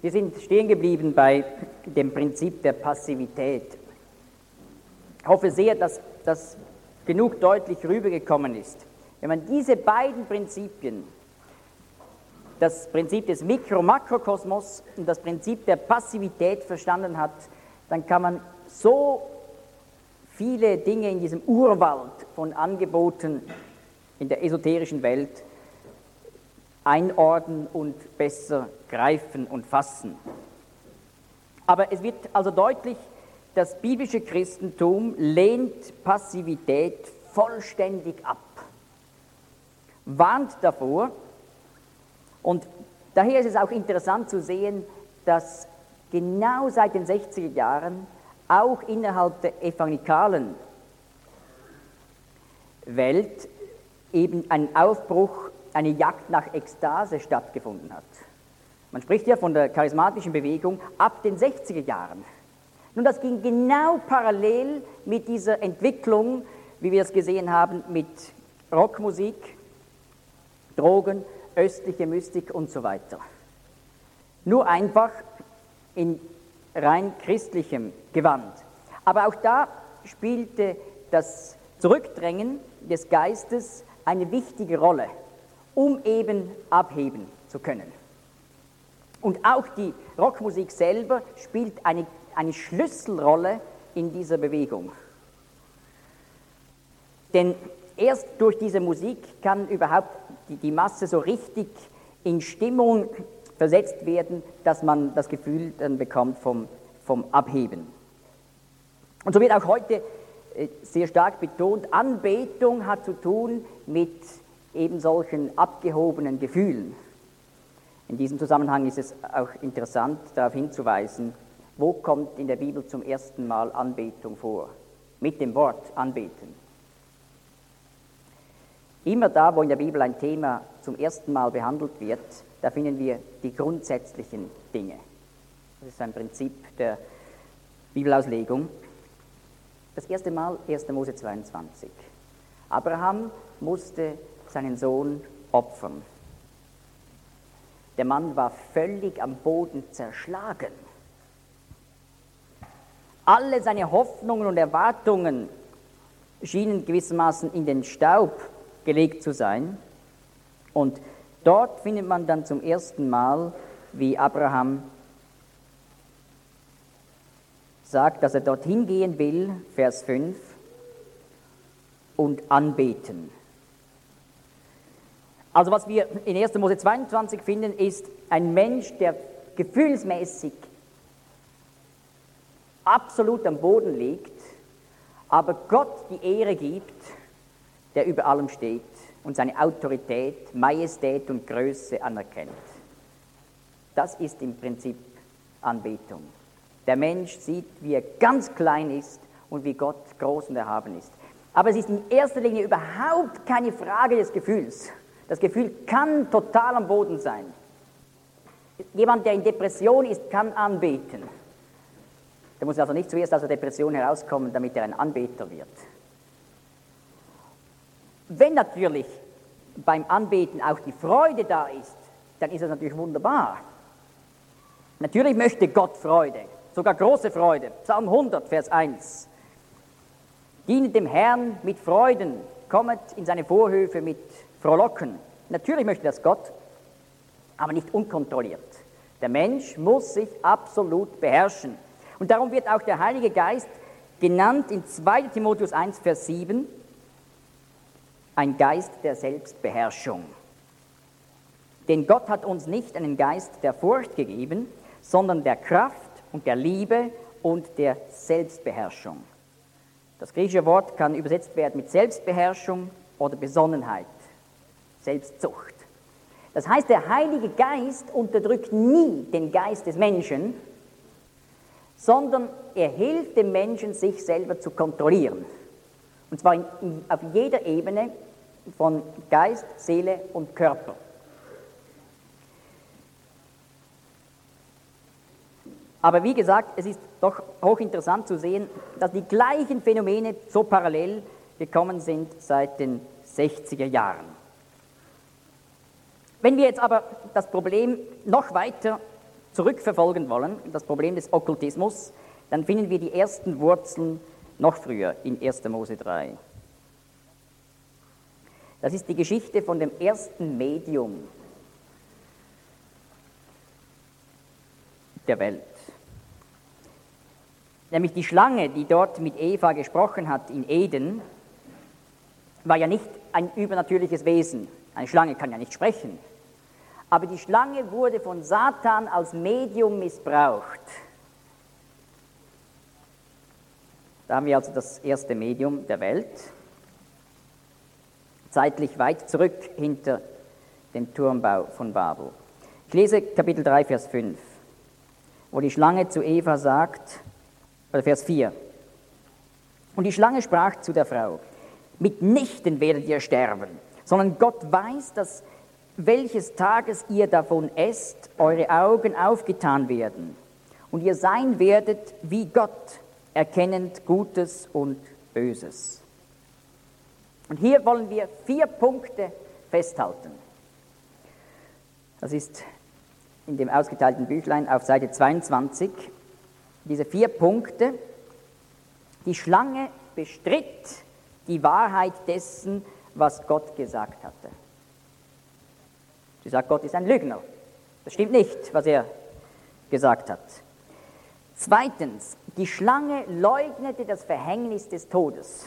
Wir sind stehen geblieben bei dem Prinzip der Passivität. Ich hoffe sehr, dass das genug deutlich rübergekommen ist. Wenn man diese beiden Prinzipien, das Prinzip des Mikro-Makrokosmos und das Prinzip der Passivität verstanden hat, dann kann man so viele Dinge in diesem Urwald von Angeboten in der esoterischen Welt einordnen und besser greifen und fassen. Aber es wird also deutlich, das biblische Christentum lehnt Passivität vollständig ab, warnt davor, und daher ist es auch interessant zu sehen, dass genau seit den 60er Jahren auch innerhalb der evangelikalen Welt eben ein Aufbruch, eine Jagd nach Ekstase stattgefunden hat. Man spricht ja von der charismatischen Bewegung ab den 60er Jahren. Nun, das ging genau parallel mit dieser Entwicklung, wie wir es gesehen haben, mit Rockmusik, Drogen, östliche Mystik und so weiter. Nur einfach in rein christlichem Gewand. Aber auch da spielte das Zurückdrängen des Geistes eine wichtige Rolle, um eben abheben zu können. Und auch die Rockmusik selber spielt eine Schlüsselrolle in dieser Bewegung. Denn erst durch diese Musik kann überhaupt die Masse so richtig in Stimmung versetzt werden, dass man das Gefühl dann bekommt vom Abheben. Und so wird auch heute sehr stark betont, Anbetung hat zu tun mit eben solchen abgehobenen Gefühlen. In diesem Zusammenhang ist es auch interessant, darauf hinzuweisen, wo kommt in der Bibel zum ersten Mal Anbetung vor? Mit dem Wort anbeten. Immer da, wo in der Bibel ein Thema zum ersten Mal behandelt wird, da finden wir die grundsätzlichen Dinge. Das ist ein Prinzip der Bibelauslegung. Das erste Mal, 1. Mose 22. Abraham musste seinen Sohn opfern. Der Mann war völlig am Boden zerschlagen. Alle seine Hoffnungen und Erwartungen schienen gewissermaßen in den Staub gelegt zu sein. Und dort findet man dann zum ersten Mal, wie Abraham sagt, dass er dorthin gehen will, Vers 5, und anbeten. Also was wir in 1. Mose 22 finden, ist ein Mensch, der gefühlsmäßig absolut am Boden liegt, aber Gott die Ehre gibt, der über allem steht und seine Autorität, Majestät und Größe anerkennt. Das ist im Prinzip Anbetung. Der Mensch sieht, wie er ganz klein ist und wie Gott groß und erhaben ist. Aber es ist in erster Linie überhaupt keine Frage des Gefühls. Das Gefühl kann total am Boden sein. Jemand, der in Depression ist, kann anbeten. Der muss also nicht zuerst aus der Depression herauskommen, damit er ein Anbeter wird. Wenn natürlich beim Anbeten auch die Freude da ist, dann ist das natürlich wunderbar. Natürlich möchte Gott Freude, sogar große Freude. Psalm 100, Vers 1. Dienet dem Herrn mit Freuden, kommet in seine Vorhöfe mit Frohlocken. Natürlich möchte das Gott, aber nicht unkontrolliert. Der Mensch muss sich absolut beherrschen. Und darum wird auch der Heilige Geist genannt in 2. Timotheus 1, Vers 7, ein Geist der Selbstbeherrschung. Denn Gott hat uns nicht einen Geist der Furcht gegeben, sondern der Kraft und der Liebe und der Selbstbeherrschung. Das griechische Wort kann übersetzt werden mit Selbstbeherrschung oder Besonnenheit, Selbstzucht. Das heißt, der Heilige Geist unterdrückt nie den Geist des Menschen, sondern er hilft dem Menschen, sich selber zu kontrollieren. Und zwar auf jeder Ebene von Geist, Seele und Körper. Aber wie gesagt, es ist doch hochinteressant zu sehen, dass die gleichen Phänomene so parallel gekommen sind seit den 60er Jahren. Wenn wir jetzt aber das Problem noch weiter zurückverfolgen wollen, das Problem des Okkultismus, dann finden wir die ersten Wurzeln noch früher in 1. Mose 3. Das ist die Geschichte von dem ersten Medium der Welt. Nämlich die Schlange, die dort mit Eva gesprochen hat in Eden, war ja nicht ein übernatürliches Wesen. Eine Schlange kann ja nicht sprechen. Aber die Schlange wurde von Satan als Medium missbraucht. Da haben wir also das erste Medium der Welt, zeitlich weit zurück hinter dem Turmbau von Babel. Ich lese Kapitel 3, Vers 5, wo die Schlange zu Eva sagt, oder Vers 4. Und die Schlange sprach zu der Frau: Mitnichten werdet ihr sterben, sondern Gott weiß, dass welches Tages ihr davon esst, eure Augen aufgetan werden, und ihr sein werdet wie Gott, erkennend Gutes und Böses. Und hier wollen wir 4 Punkte festhalten. Das ist in dem ausgeteilten Büchlein auf Seite 22. Diese 4 Punkte. Die Schlange bestritt die Wahrheit dessen, was Gott gesagt hatte. Sie sagt, Gott ist ein Lügner. Das stimmt nicht, was er gesagt hat. Zweitens, die Schlange leugnete das Verhängnis des Todes.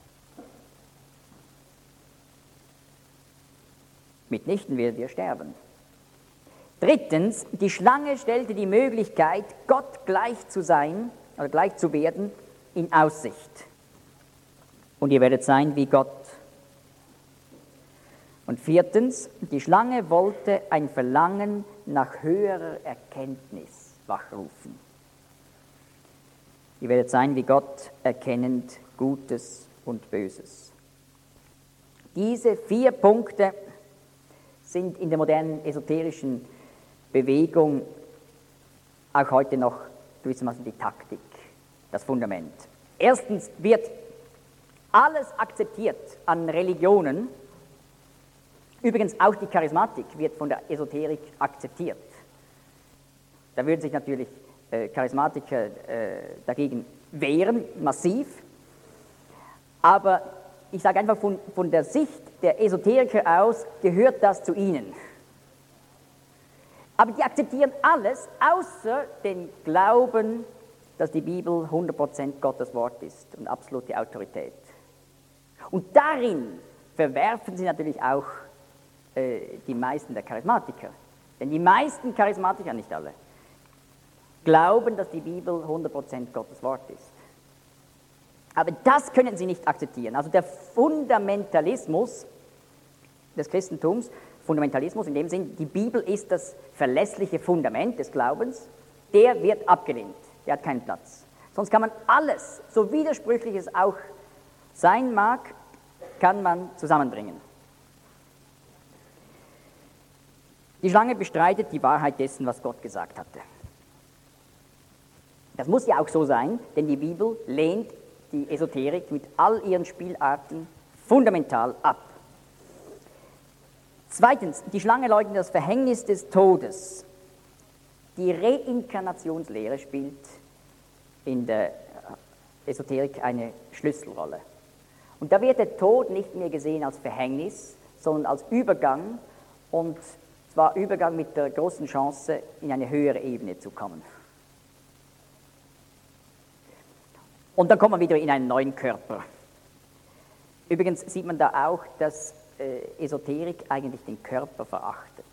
Mitnichten werden wir sterben. Drittens, die Schlange stellte die Möglichkeit, Gott gleich zu sein oder gleich zu werden, in Aussicht. Und ihr werdet sein wie Gott. Und viertens, die Schlange wollte ein Verlangen nach höherer Erkenntnis wachrufen. Ihr werdet sein wie Gott, erkennend Gutes und Böses. Diese 4 Punkte sind in der modernen esoterischen Bewegung auch heute noch gewissermaßen die Taktik, das Fundament. Erstens wird alles akzeptiert an Religionen. Übrigens auch die Charismatik wird von der Esoterik akzeptiert. Da würden sich natürlich Charismatiker dagegen wehren, massiv. Aber ich sage einfach, von der Sicht der Esoteriker aus gehört das zu ihnen. Aber die akzeptieren alles, außer den Glauben, dass die Bibel 100% Gottes Wort ist und absolute Autorität. Und darin verwerfen sie natürlich auch die meisten der Charismatiker. Denn die meisten Charismatiker, nicht alle, glauben, dass die Bibel 100% Gottes Wort ist. Aber das können sie nicht akzeptieren. Also der Fundamentalismus des Christentums, Fundamentalismus in dem Sinn, die Bibel ist das verlässliche Fundament des Glaubens, der wird abgelehnt, der hat keinen Platz. Sonst kann man alles, so widersprüchlich es auch sein mag, kann man zusammenbringen. Die Schlange bestreitet die Wahrheit dessen, was Gott gesagt hatte. Das muss ja auch so sein, denn die Bibel lehnt die Esoterik mit all ihren Spielarten fundamental ab. Zweitens, die Schlange leugnet das Verhängnis des Todes. Die Reinkarnationslehre spielt in der Esoterik eine Schlüsselrolle. Und da wird der Tod nicht mehr gesehen als Verhängnis, sondern als Übergang, und zwar Übergang mit der großen Chance, in eine höhere Ebene zu kommen. Und dann kommt man wieder in einen neuen Körper. Übrigens sieht man da auch, dass Esoterik eigentlich den Körper verachtet.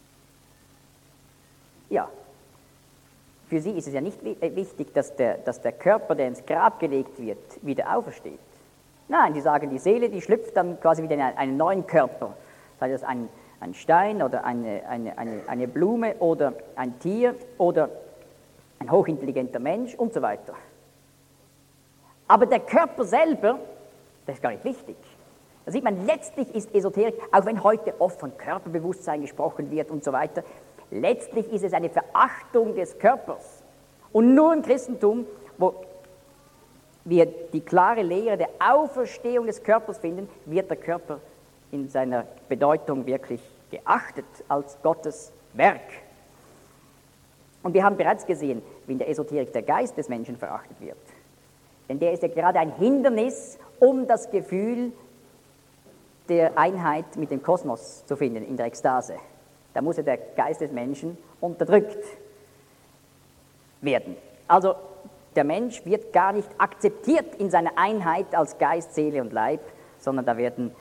Ja, für sie ist es ja nicht wichtig, dass der Körper, der ins Grab gelegt wird, wieder aufersteht. Nein, die sagen, die Seele, die schlüpft dann quasi wieder in einen neuen Körper. Sei das ein Stein oder eine Blume oder ein Tier oder ein hochintelligenter Mensch und so weiter. Aber der Körper selber, das ist gar nicht wichtig. Da sieht man, letztlich ist Esoterik, auch wenn heute oft von Körperbewusstsein gesprochen wird und so weiter, letztlich ist es eine Verachtung des Körpers. Und nur im Christentum, wo wir die klare Lehre der Auferstehung des Körpers finden, wird der Körper in seiner Bedeutung wirklich geachtet als Gottes Werk. Und wir haben bereits gesehen, wie in der Esoterik der Geist des Menschen verachtet wird. Denn der ist ja gerade ein Hindernis, um das Gefühl der Einheit mit dem Kosmos zu finden, in der Ekstase. Da muss ja der Geist des Menschen unterdrückt werden. Also der Mensch wird gar nicht akzeptiert in seiner Einheit als Geist, Seele und Leib, sondern da werden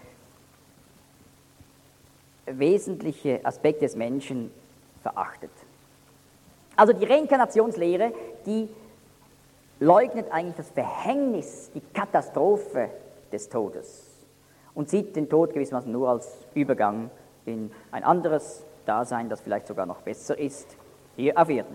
wesentliche Aspekte des Menschen verachtet. Also die Reinkarnationslehre, die leugnet eigentlich das Verhängnis, die Katastrophe des Todes und sieht den Tod gewissermaßen nur als Übergang in ein anderes Dasein, das vielleicht sogar noch besser ist, hier auf Erden.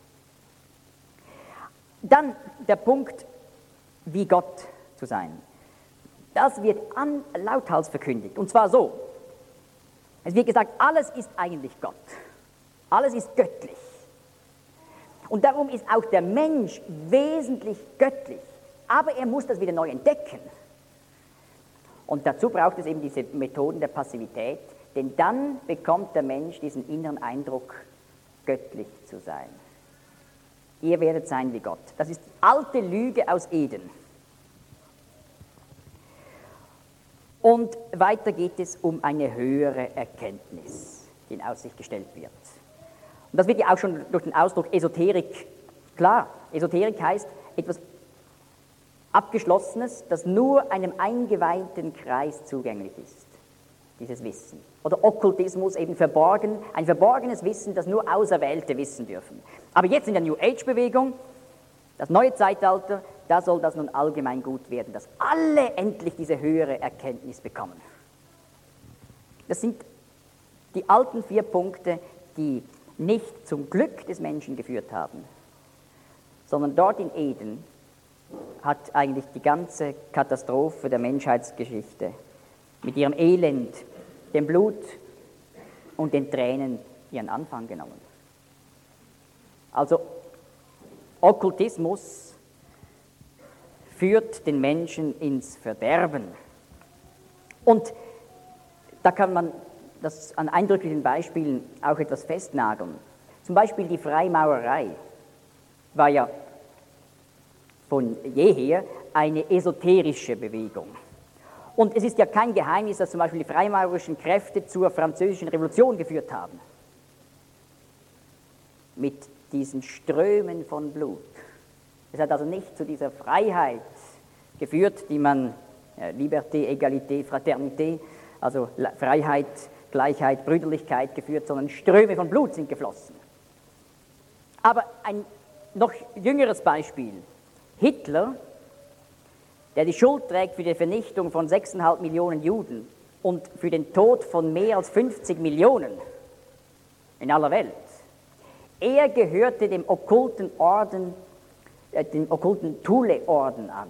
Dann der Punkt, wie Gott zu sein. Das wird lauthals verkündigt, und zwar so. Es wird gesagt, alles ist eigentlich Gott. Alles ist göttlich. Und darum ist auch der Mensch wesentlich göttlich. Aber er muss das wieder neu entdecken. Und dazu braucht es eben diese Methoden der Passivität, denn dann bekommt der Mensch diesen inneren Eindruck, göttlich zu sein. Ihr werdet sein wie Gott. Das ist die alte Lüge aus Eden. Und weiter geht es um eine höhere Erkenntnis, die in Aussicht gestellt wird. Und das wird ja auch schon durch den Ausdruck Esoterik klar. Esoterik heißt etwas Abgeschlossenes, das nur einem eingeweihten Kreis zugänglich ist, dieses Wissen. Oder Okkultismus, eben verborgen, ein verborgenes Wissen, das nur Auserwählte wissen dürfen. Aber jetzt in der New Age-Bewegung, das neue Zeitalter, da soll das nun allgemein gut werden, dass alle endlich diese höhere Erkenntnis bekommen. Das sind die alten 4 Punkte, die nicht zum Glück des Menschen geführt haben, sondern dort in Eden hat eigentlich die ganze Katastrophe der Menschheitsgeschichte mit ihrem Elend, dem Blut und den Tränen ihren Anfang genommen. Also Okkultismus führt den Menschen ins Verderben. Und da kann man das an eindrücklichen Beispielen auch etwas festnageln. Zum Beispiel die Freimaurerei war ja von jeher eine esoterische Bewegung. Und es ist ja kein Geheimnis, dass zum Beispiel die freimaurerischen Kräfte zur Französischen Revolution geführt haben. Mit diesen Strömen von Blut. Es hat also nicht zu dieser Freiheit geführt, die man Liberté, Egalité, Fraternité, also Freiheit, Gleichheit, Brüderlichkeit geführt, sondern Ströme von Blut sind geflossen. Aber ein noch jüngeres Beispiel. Hitler, der die Schuld trägt für die Vernichtung von 6,5 Millionen Juden und für den Tod von mehr als 50 Millionen in aller Welt. Er gehörte dem okkulten Orden, dem okkulten Thule-Orden an.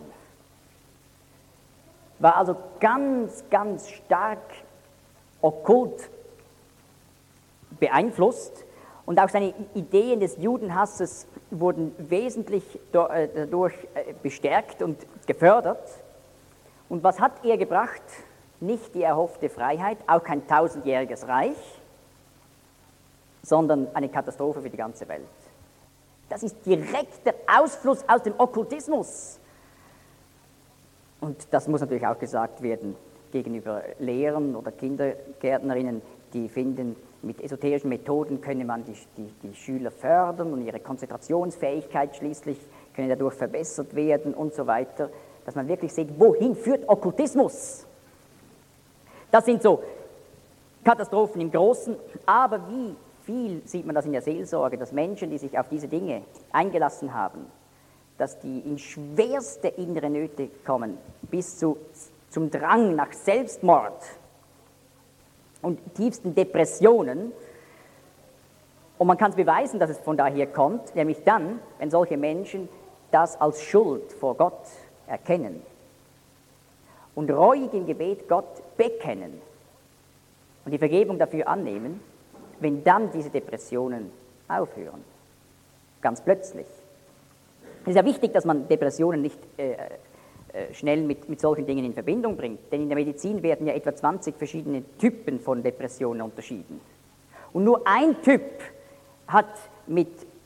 War also ganz, ganz stark okkult beeinflusst und auch seine Ideen des Judenhasses wurden wesentlich dadurch bestärkt und gefördert. Und was hat er gebracht? Nicht die erhoffte Freiheit, auch kein 1000-jähriges Reich, sondern eine Katastrophe für die ganze Welt. Das ist direkter Ausfluss aus dem Okkultismus. Und das muss natürlich auch gesagt werden gegenüber Lehrern oder Kindergärtnerinnen, die finden, mit esoterischen Methoden könne man die Schüler fördern und ihre Konzentrationsfähigkeit schließlich könne dadurch verbessert werden und so weiter, dass man wirklich sieht, wohin führt Okkultismus. Das sind so Katastrophen im Großen, aber wie viel sieht man das in der Seelsorge, dass Menschen, die sich auf diese Dinge eingelassen haben, dass die in schwerste innere Nöte kommen, bis zum Drang nach Selbstmord und tiefsten Depressionen. Und man kann es beweisen, dass es von daher kommt, nämlich dann, wenn solche Menschen das als Schuld vor Gott erkennen und reuig im Gebet Gott bekennen und die Vergebung dafür annehmen, wenn dann diese Depressionen aufhören. Ganz plötzlich. Es ist ja wichtig, dass man Depressionen nicht schnell mit solchen Dingen in Verbindung bringt, denn in der Medizin werden ja etwa 20 verschiedene Typen von Depressionen unterschieden. Und nur ein Typ hat mit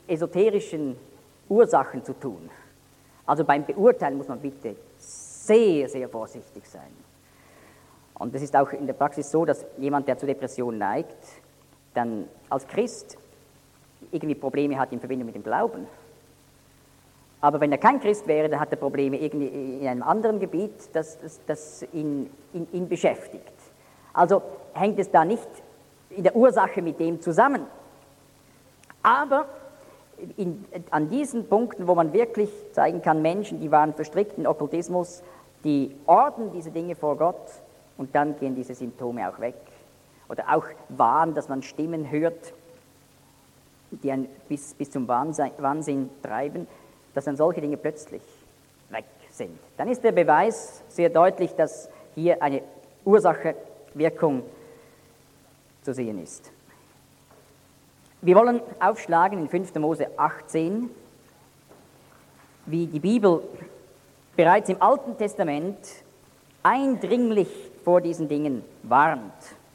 esoterischen Ursachen zu tun. Also beim Beurteilen muss man bitte sehr, sehr vorsichtig sein. Und es ist auch in der Praxis so, dass jemand, der zu Depressionen neigt, dann als Christ irgendwie Probleme hat in Verbindung mit dem Glauben. Aber wenn er kein Christ wäre, dann hat er Probleme irgendwie in einem anderen Gebiet, das ihn beschäftigt. Also hängt es da nicht in der Ursache mit dem zusammen. Aber an diesen Punkten, wo man wirklich zeigen kann, Menschen, die waren verstrickt in Okkultismus, die ordnen diese Dinge vor Gott und dann gehen diese Symptome auch weg. Oder auch Wahn, dass man Stimmen hört, die einen bis zum Wahnsinn treiben, dass dann solche Dinge plötzlich weg sind. Dann ist der Beweis sehr deutlich, dass hier eine Ursache-Wirkung zu sehen ist. Wir wollen aufschlagen in 5. Mose 18, wie die Bibel bereits im Alten Testament eindringlich vor diesen Dingen warnt.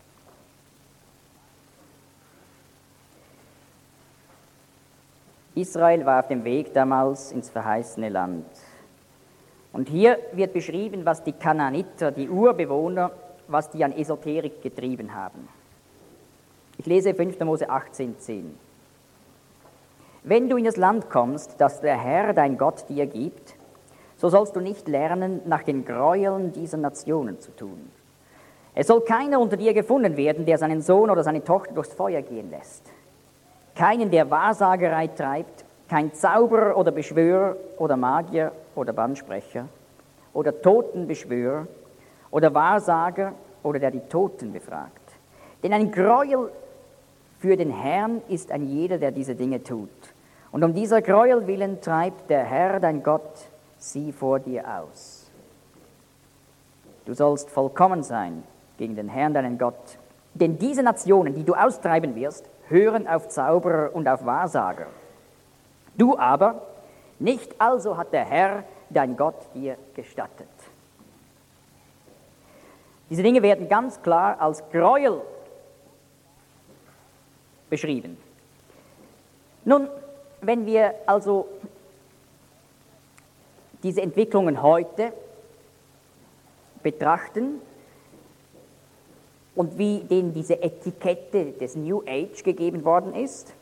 Israel war auf dem Weg damals ins verheißene Land. Und hier wird beschrieben, was die Kanaaniter, die Urbewohner, was die an Esoterik getrieben haben. Ich lese 5. Mose 18,10. Wenn du in das Land kommst, das der Herr, dein Gott, dir gibt, so sollst du nicht lernen, nach den Gräueln dieser Nationen zu tun. Es soll keiner unter dir gefunden werden, der seinen Sohn oder seine Tochter durchs Feuer gehen lässt. Keinen, der Wahrsagerei treibt, kein Zauberer oder Beschwörer oder Magier oder Bannsprecher oder Totenbeschwörer oder Wahrsager oder der die Toten befragt. Denn ein Gräuel für den Herrn ist ein jeder, der diese Dinge tut. Und um dieser Gräuel willen treibt der Herr, dein Gott, sie vor dir aus. Du sollst vollkommen sein gegen den Herrn, deinen Gott. Denn diese Nationen, die du austreiben wirst, hören auf Zauberer und auf Wahrsager. Du aber, nicht also hat der Herr, dein Gott, dir gestattet. Diese Dinge werden ganz klar als Gräuel beschrieben. Nun, wenn wir also diese Entwicklungen heute betrachten und wie denen diese Etikette des New Age gegeben worden ist,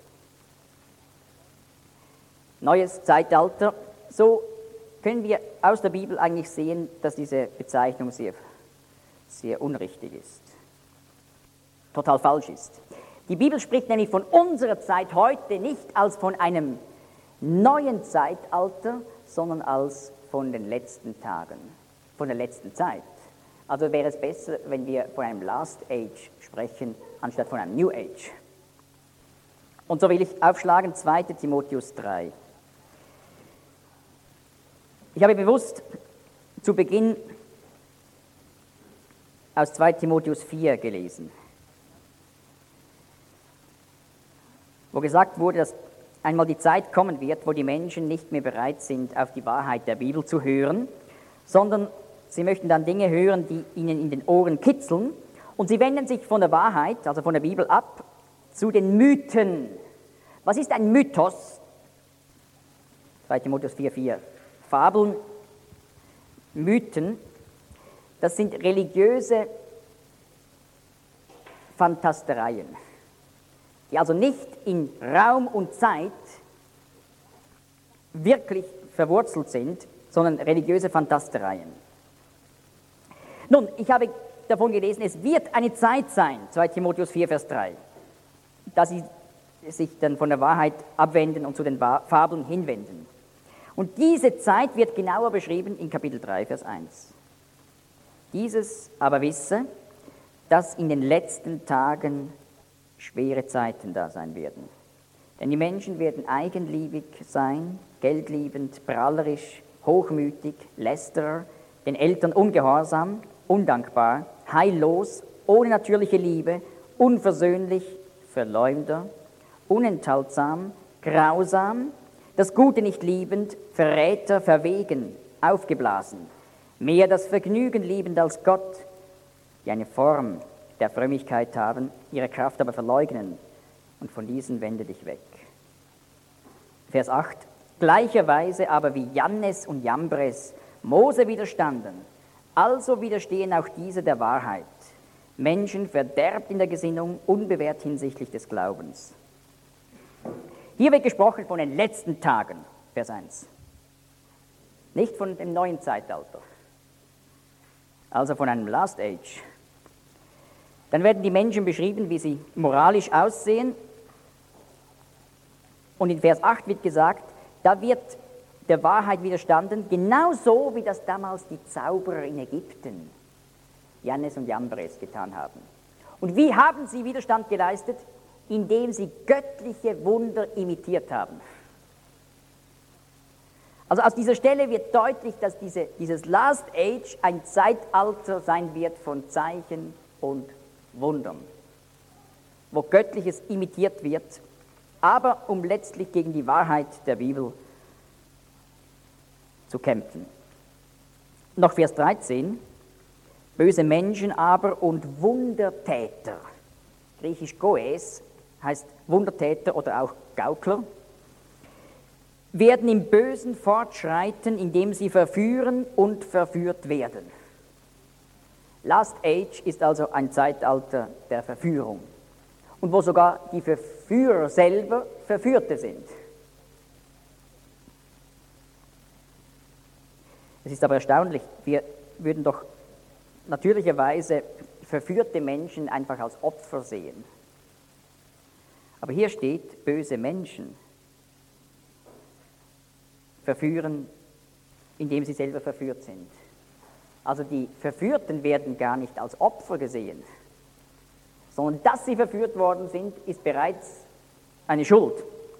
neues Zeitalter, so können wir aus der Bibel eigentlich sehen, dass diese Bezeichnung sehr, sehr unrichtig ist, total falsch ist. Die Bibel spricht nämlich von unserer Zeit heute nicht als von einem neuen Zeitalter, sondern als von den letzten Tagen, von der letzten Zeit. Also wäre es besser, wenn wir von einem Last Age sprechen, anstatt von einem New Age. Und so will ich aufschlagen 2. Timotheus 3. Ich habe bewusst zu Beginn aus 2. Timotheus 4 gelesen, wo gesagt wurde, dass einmal die Zeit kommen wird, wo die Menschen nicht mehr bereit sind, auf die Wahrheit der Bibel zu hören, sondern sie möchten dann Dinge hören, die ihnen in den Ohren kitzeln, und sie wenden sich von der Wahrheit, also von der Bibel ab, zu den Mythen. Was ist ein Mythos? 2. Timotheus 4,4. Fabeln, Mythen, das sind religiöse Fantastereien, die also nicht in Raum und Zeit wirklich verwurzelt sind, sondern religiöse Fantastereien. Nun, ich habe davon gelesen, es wird eine Zeit sein, 2 Timotheus 4, Vers 3, dass sie sich dann von der Wahrheit abwenden und zu den Fabeln hinwenden. Und diese Zeit wird genauer beschrieben in Kapitel 3, Vers 1. Dieses aber wisse, dass in den letzten Tagen schwere Zeiten da sein werden. Denn die Menschen werden eigenliebig sein, geldliebend, prahlerisch, hochmütig, lästerer, den Eltern ungehorsam, undankbar, heillos, ohne natürliche Liebe, unversöhnlich, Verleumder, unenthaltsam, grausam, das Gute nicht liebend, Verräter, verwegen, aufgeblasen, mehr das Vergnügen liebend als Gott, die eine Form der Frömmigkeit haben, ihre Kraft aber verleugnen, und von diesen wende dich weg. Vers 8. Gleicherweise aber wie Jannes und Jambres Mose widerstanden, also widerstehen auch diese der Wahrheit. Menschen verderbt in der Gesinnung, unbewährt hinsichtlich des Glaubens. Hier wird gesprochen von den letzten Tagen, Vers 1. Nicht von dem neuen Zeitalter, also von einem Last Age. Dann werden die Menschen beschrieben, wie sie moralisch aussehen. Und in Vers 8 wird gesagt, da wird der Wahrheit widerstanden, genauso wie das damals die Zauberer in Ägypten, Jannes und Jambres, getan haben. Und wie haben sie Widerstand geleistet? Indem sie göttliche Wunder imitiert haben. Also aus dieser Stelle wird deutlich, dass dieses Last Age ein Zeitalter sein wird von Zeichen und Wundern, wo Göttliches imitiert wird, aber um letztlich gegen die Wahrheit der Bibel zu kämpfen. Noch Vers 13. Böse Menschen aber und Wundertäter, griechisch Goes, heißt Wundertäter oder auch Gaukler, werden im Bösen fortschreiten, indem sie verführen und verführt werden. Last Age ist also ein Zeitalter der Verführung und wo sogar die Verführer selber Verführte sind. Es ist aber erstaunlich, wir würden doch natürlicherweise verführte Menschen einfach als Opfer sehen. Aber hier steht, böse Menschen verführen, indem sie selber verführt sind. Also die Verführten werden gar nicht als Opfer gesehen, sondern dass sie verführt worden sind, ist bereits eine Schuld.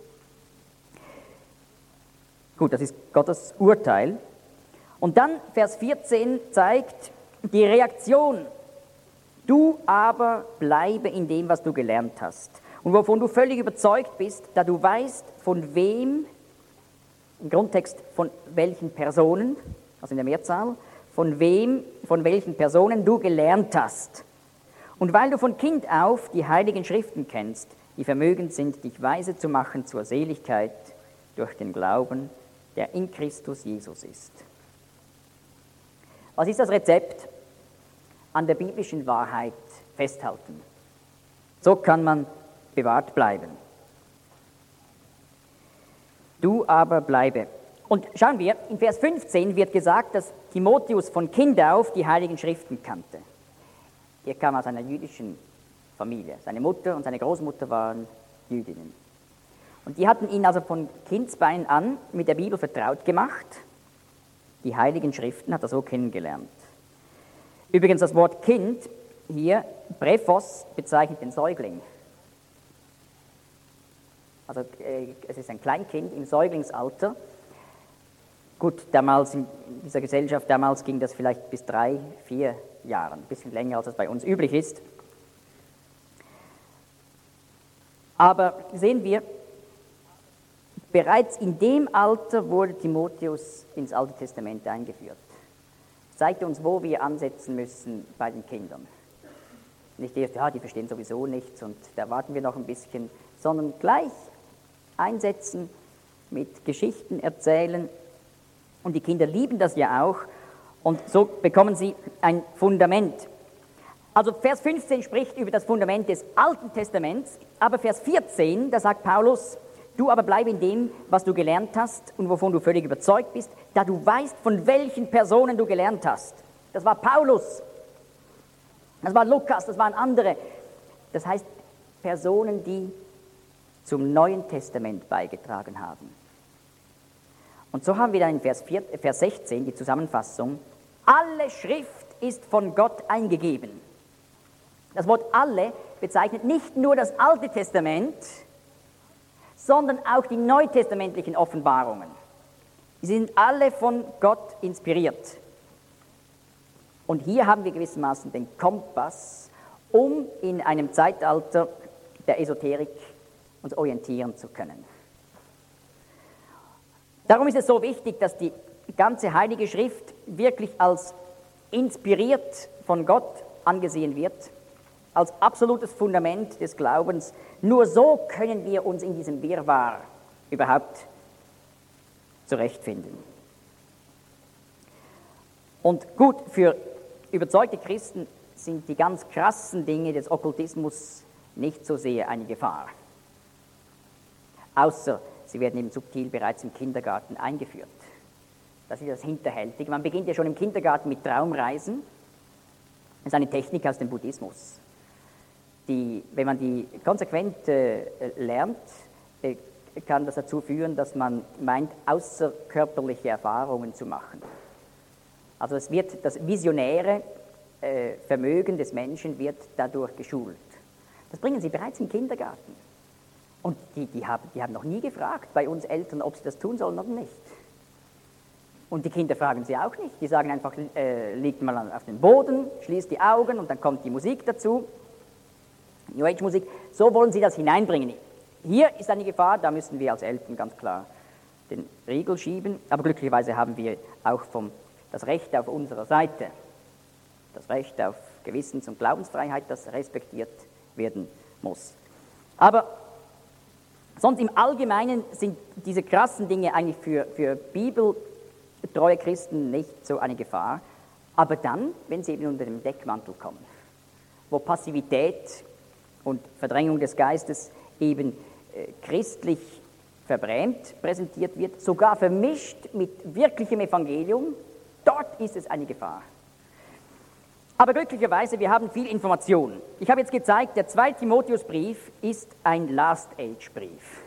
Gut, das ist Gottes Urteil. Und dann Vers 14 zeigt die Reaktion. Du aber bleibe in dem, was du gelernt hast und wovon du völlig überzeugt bist, da du weißt, von wem, im Grundtext von welchen Personen, also in der Mehrzahl, von welchen Personen du gelernt hast. Und weil du von Kind auf die heiligen Schriften kennst, die vermögend sind, dich weise zu machen zur Seligkeit durch den Glauben, der in Christus Jesus ist. Was ist das Rezept? An der biblischen Wahrheit festhalten. So kann man bewahrt bleiben. Du aber bleibe. Und schauen wir, in Vers 15 wird gesagt, dass Timotheus von Kind auf die Heiligen Schriften kannte. Er kam aus einer jüdischen Familie. Seine Mutter und seine Großmutter waren Jüdinnen. Und die hatten ihn also von Kindsbeinen an mit der Bibel vertraut gemacht. Die Heiligen Schriften hat er so kennengelernt. Übrigens das Wort Kind hier, Brephos, bezeichnet den Säugling. Also es ist ein Kleinkind im Säuglingsalter. Gut, damals in dieser Gesellschaft, damals ging das vielleicht bis 3, 4 Jahre, ein bisschen länger, als es bei uns üblich ist. Aber sehen wir, bereits in dem Alter wurde Timotheus ins Alte Testament eingeführt. Zeigt uns, wo wir ansetzen müssen bei den Kindern. Nicht erst, ja, die verstehen sowieso nichts und da warten wir noch ein bisschen, sondern gleich einsetzen, mit Geschichten erzählen. Und die Kinder lieben das ja auch und so bekommen sie ein Fundament. Also Vers 15 spricht über das Fundament des Alten Testaments, aber Vers 14, da sagt Paulus, du aber bleib in dem, was du gelernt hast und wovon du völlig überzeugt bist, da du weißt, von welchen Personen du gelernt hast. Das war Paulus, das war Lukas, das waren andere. Das heißt, Personen, die zum Neuen Testament beigetragen haben. Und so haben wir dann in Vers 16 die Zusammenfassung, alle Schrift ist von Gott eingegeben. Das Wort alle bezeichnet nicht nur das Alte Testament, sondern auch die neutestamentlichen Offenbarungen. Sie sind alle von Gott inspiriert. Und hier haben wir gewissermaßen den Kompass, um in einem Zeitalter der Esoterik uns orientieren zu können. Darum ist es so wichtig, dass die ganze Heilige Schrift wirklich als inspiriert von Gott angesehen wird, als absolutes Fundament des Glaubens. Nur so können wir uns in diesem Wirrwarr überhaupt zurechtfinden. Und gut, für überzeugte Christen sind die ganz krassen Dinge des Okkultismus nicht so sehr eine Gefahr. Außer sie werden eben subtil bereits im Kindergarten eingeführt. Das ist das Hinterhältige. Man beginnt ja schon im Kindergarten mit Traumreisen. Das ist eine Technik aus dem Buddhismus. Wenn man die konsequent lernt, kann das dazu führen, dass man meint, außerkörperliche Erfahrungen zu machen. Also das visionäre Vermögen des Menschen wird dadurch geschult. Das bringen sie bereits im Kindergarten. Und die haben noch nie gefragt bei uns Eltern, ob sie das tun sollen oder nicht. Und die Kinder fragen sie auch nicht. Die sagen einfach, liegt mal auf den Boden, schließt die Augen und dann kommt die Musik dazu. New Age Musik. So wollen sie das hineinbringen. Hier ist eine Gefahr, da müssen wir als Eltern ganz klar den Riegel schieben. Aber glücklicherweise haben wir auch das Recht auf unserer Seite. Das Recht auf Gewissens- und Glaubensfreiheit, das respektiert werden muss. Aber sonst im Allgemeinen sind diese krassen Dinge eigentlich für bibeltreue Christen nicht so eine Gefahr. Aber dann, wenn sie eben unter dem Deckmantel kommen, wo Passivität und Verdrängung des Geistes eben christlich verbrämt präsentiert wird, sogar vermischt mit wirklichem Evangelium, dort ist es eine Gefahr. Aber glücklicherweise, wir haben viel Information. Ich habe jetzt gezeigt, der 2. Timotheusbrief ist ein Last-Age-Brief.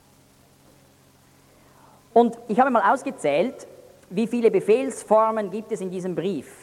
Und ich habe mal ausgezählt, wie viele Befehlsformen gibt es in diesem Brief.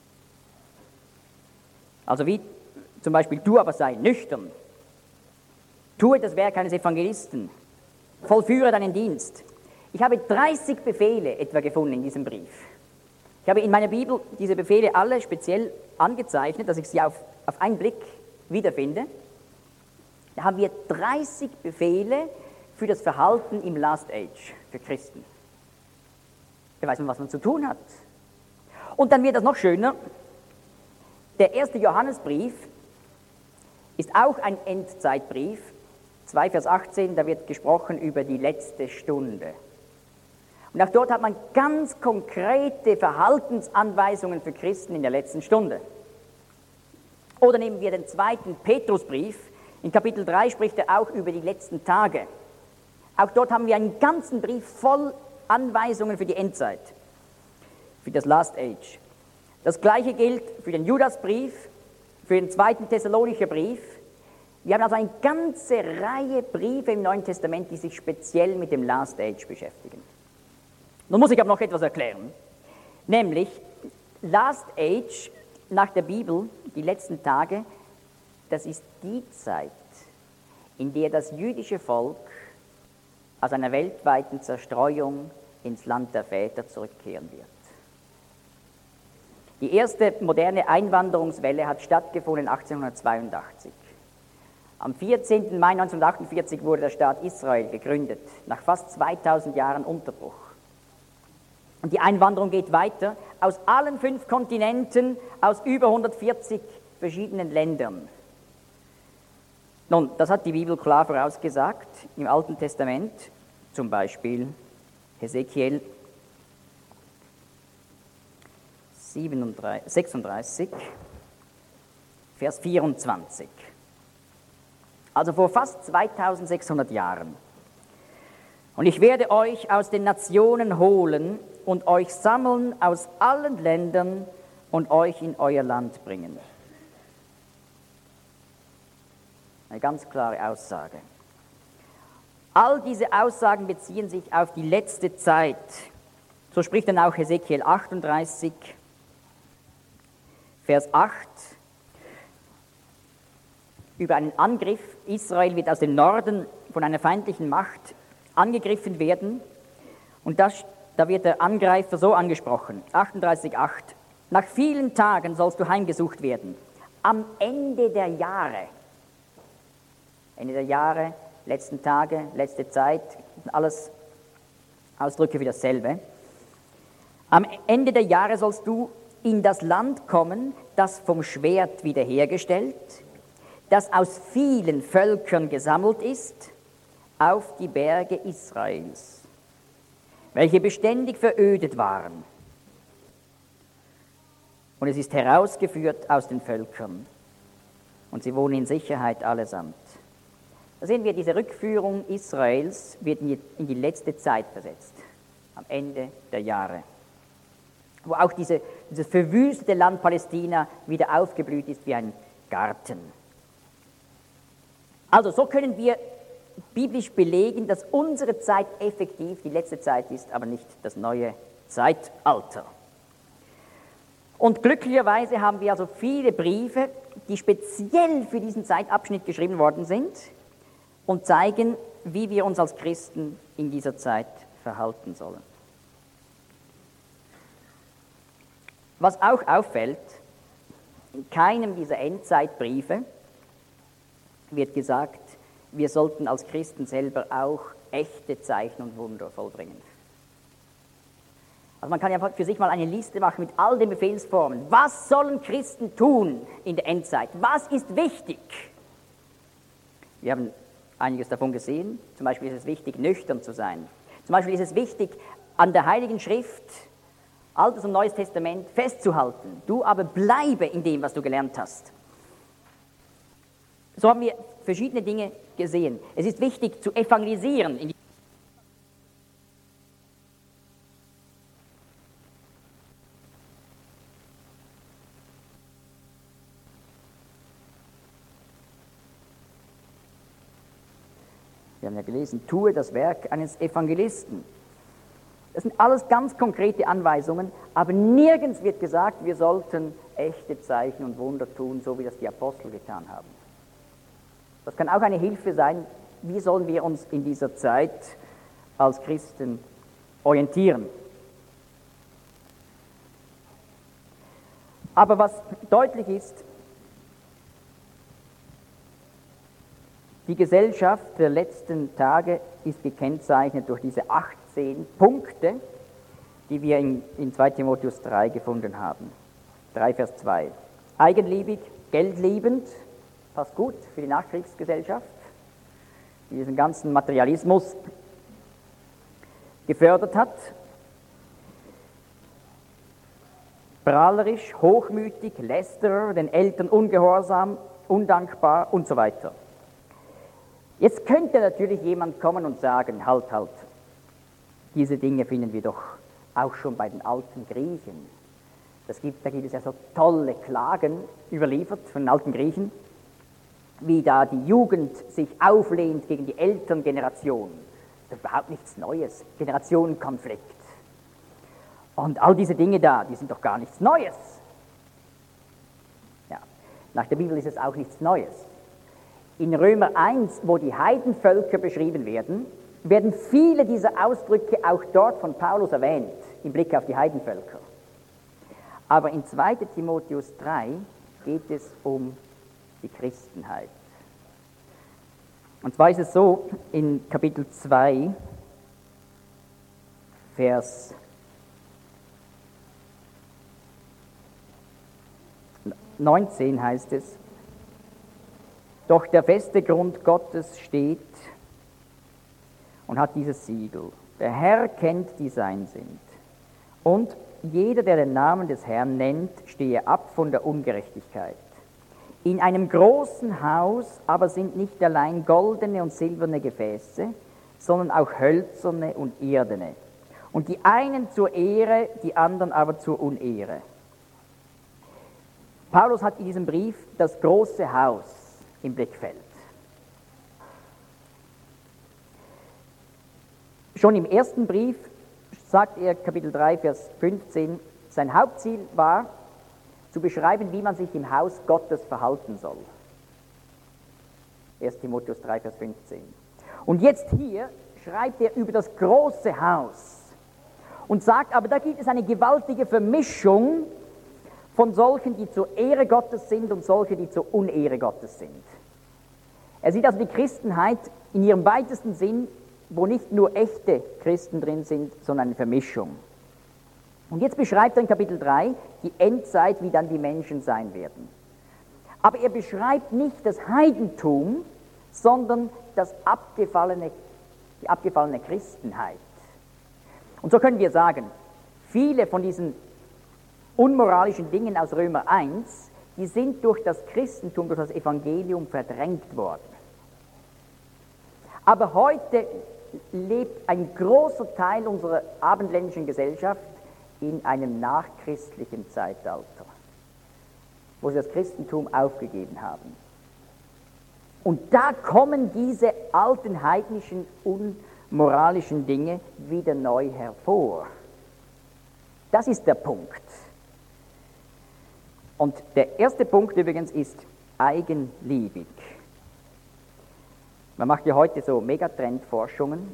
Also wie zum Beispiel, tu aber sei nüchtern, tue das Werk eines Evangelisten, vollführe deinen Dienst. Ich habe 30 Befehle etwa gefunden in diesem Brief. Ich habe in meiner Bibel diese Befehle alle speziell angezeichnet, dass ich sie auf einen Blick wiederfinde. Da haben wir 30 Befehle für das Verhalten im Last Age, für Christen. Da weiß man, was man zu tun hat. Und dann wird das noch schöner. Der 1. Johannesbrief ist auch ein Endzeitbrief, 2 Vers 18, da wird gesprochen über die letzte Stunde. Und auch dort hat man ganz konkrete Verhaltensanweisungen für Christen in der letzten Stunde. Oder nehmen wir den 2. Petrusbrief, in Kapitel 3 spricht er auch über die letzten Tage. Auch dort haben wir einen ganzen Brief voll Anweisungen für die Endzeit, für das Last Age. Das Gleiche gilt für den Judasbrief, für den 2. Thessalonicher Brief. Wir haben also eine ganze Reihe Briefe im Neuen Testament, die sich speziell mit dem Last Age beschäftigen. Nun muss ich aber noch etwas erklären, nämlich Last Age nach der Bibel, die letzten Tage, das ist die Zeit, in der das jüdische Volk aus einer weltweiten Zerstreuung ins Land der Väter zurückkehren wird. Die erste moderne Einwanderungswelle hat stattgefunden 1882. Am 14. Mai 1948 wurde der Staat Israel gegründet, nach fast 2000 Jahren Unterbruch. Und die Einwanderung geht weiter aus allen 5 Kontinenten, aus über 140 verschiedenen Ländern. Nun, das hat die Bibel klar vorausgesagt, im Alten Testament, zum Beispiel Hesekiel 36, Vers 24. Also vor fast 2600 Jahren. Und ich werde euch aus den Nationen holen und euch sammeln aus allen Ländern und euch in euer Land bringen. Eine ganz klare Aussage. All diese Aussagen beziehen sich auf die letzte Zeit. So spricht dann auch Hesekiel 38, Vers 8, über einen Angriff. Israel wird aus dem Norden von einer feindlichen Macht angegriffen werden. Und da wird der Angreifer so angesprochen, 38,8. Nach vielen Tagen sollst du heimgesucht werden. Am Ende der Jahre, letzten Tage, letzte Zeit, alles Ausdrücke für dasselbe. Am Ende der Jahre sollst du in das Land kommen, das vom Schwert wiederhergestellt, das aus vielen Völkern gesammelt ist, auf die Berge Israels. welche beständig verödet waren. Und es ist herausgeführt aus den Völkern. Und sie wohnen in Sicherheit allesamt. Da sehen wir, diese Rückführung Israels wird in die letzte Zeit versetzt, am Ende der Jahre, wo auch dieses verwüstete Land Palästina wieder aufgeblüht ist wie ein Garten. Also so können wir biblisch belegen, dass unsere Zeit effektiv die letzte Zeit ist, aber nicht das neue Zeitalter. Und glücklicherweise haben wir also viele Briefe, die speziell für diesen Zeitabschnitt geschrieben worden sind und zeigen, wie wir uns als Christen in dieser Zeit verhalten sollen. Was auch auffällt, in keinem dieser Endzeitbriefe wird gesagt, wir sollten als Christen selber auch echte Zeichen und Wunder vollbringen. Also man kann ja für sich mal eine Liste machen mit all den Befehlsformen. Was sollen Christen tun in der Endzeit? Was ist wichtig? Wir haben einiges davon gesehen. Zum Beispiel ist es wichtig, nüchtern zu sein. Zum Beispiel ist es wichtig, an der Heiligen Schrift, Altes und Neues Testament, festzuhalten. Du aber bleibe in dem, was du gelernt hast. So haben wir verschiedene Dinge gesehen. Es ist wichtig, zu evangelisieren. Wir haben ja gelesen, tue das Werk eines Evangelisten. Das sind alles ganz konkrete Anweisungen, aber nirgends wird gesagt, wir sollten echte Zeichen und Wunder tun, so wie das die Apostel getan haben. Das kann auch eine Hilfe sein, wie sollen wir uns in dieser Zeit als Christen orientieren. Aber was deutlich ist, die Gesellschaft der letzten Tage ist gekennzeichnet durch diese 18 Punkte, die wir in 2 Timotheus 3 gefunden haben. 3 Vers 2. Eigenliebig, geldliebend, passt gut für die Nachkriegsgesellschaft, die diesen ganzen Materialismus gefördert hat. Prahlerisch, hochmütig, Lästerer, den Eltern ungehorsam, undankbar und so weiter. Jetzt könnte natürlich jemand kommen und sagen, halt, diese Dinge finden wir doch auch schon bei den alten Griechen. Da gibt es ja so tolle Klagen überliefert von den alten Griechen, wie da die Jugend sich auflehnt gegen die Elterngeneration. Das ist überhaupt nichts Neues, Generationenkonflikt. Und all diese Dinge da, die sind doch gar nichts Neues. Ja, nach der Bibel ist es auch nichts Neues. In Römer 1, wo die Heidenvölker beschrieben werden, werden viele dieser Ausdrücke auch dort von Paulus erwähnt, im Blick auf die Heidenvölker. Aber in 2 Timotheus 3 geht es um die Christenheit. Und zwar ist es so, in Kapitel 2, Vers 19 heißt es, doch der feste Grund Gottes steht und hat dieses Siegel. Der Herr kennt, die sein sind. Und jeder, der den Namen des Herrn nennt, stehe ab von der Ungerechtigkeit. In einem großen Haus aber sind nicht allein goldene und silberne Gefäße, sondern auch hölzerne und irdene. Und die einen zur Ehre, die anderen aber zur Unehre. Paulus hat in diesem Brief das große Haus im Blickfeld. Schon im ersten Brief sagt er, Kapitel 3, Vers 15, sein Hauptziel war, zu beschreiben, wie man sich im Haus Gottes verhalten soll. 1 Timotheus 3, Vers 15. Und jetzt hier schreibt er über das große Haus und sagt, aber da gibt es eine gewaltige Vermischung von solchen, die zur Ehre Gottes sind und solche, die zur Unehre Gottes sind. Er sieht also die Christenheit in ihrem weitesten Sinn, wo nicht nur echte Christen drin sind, sondern eine Vermischung. Und jetzt beschreibt er in Kapitel 3 die Endzeit, wie dann die Menschen sein werden. Aber er beschreibt nicht das Heidentum, sondern die abgefallene Christenheit. Und so können wir sagen, viele von diesen unmoralischen Dingen aus Römer 1, die sind durch das Christentum, durch das Evangelium verdrängt worden. Aber heute lebt ein großer Teil unserer abendländischen Gesellschaft in einem nachchristlichen Zeitalter, wo sie das Christentum aufgegeben haben. Und da kommen diese alten heidnischen, unmoralischen Dinge wieder neu hervor. Das ist der Punkt. Und der erste Punkt übrigens ist eigenliebig. Man macht ja heute so Megatrendforschungen